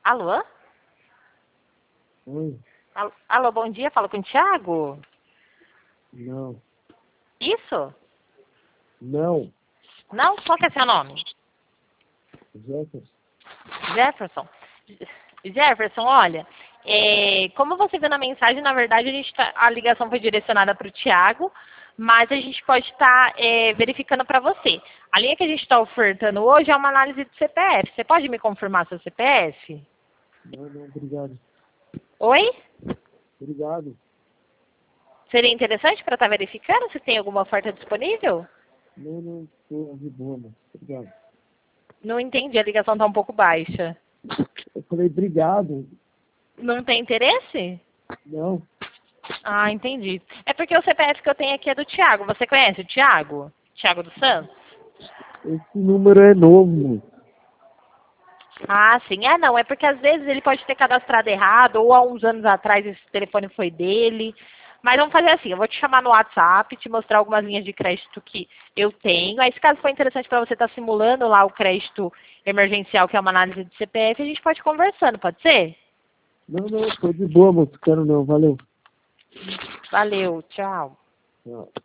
Alô? Oi? Alô, bom dia, falo com o Thiago? Não. Isso? Não. Não? Qual que é seu nome? Jefferson. Jefferson. Jefferson, olha, como você viu na mensagem, na verdade a ligação foi direcionada para o Thiago, mas a gente pode estar verificando para você. A linha que a gente está ofertando hoje é uma análise de CPF. Você pode me confirmar seu CPF? Não, obrigado. Oi? Obrigado. Seria interessante para estar verificando se tem alguma oferta disponível? Não, tô de boa, mas obrigado. Não entendi, a ligação está um pouco baixa. Eu falei obrigado. Não tem interesse? Não. Ah, entendi. É porque o CPF que eu tenho aqui é do Thiago. Você conhece o Thiago? Thiago dos Santos? Esse número é novo. Ah, sim. Não. É porque às vezes ele pode ter cadastrado errado ou há uns anos atrás esse telefone foi dele. Mas vamos fazer assim, eu vou te chamar no WhatsApp, te mostrar algumas linhas de crédito que eu tenho. Aí, se caso for interessante para você estar simulando lá o crédito emergencial, que é uma análise de CPF, a gente pode ir conversando, pode ser? Não, tô de boa, moço. Quero não. Valeu. Valeu, tchau. Tchau.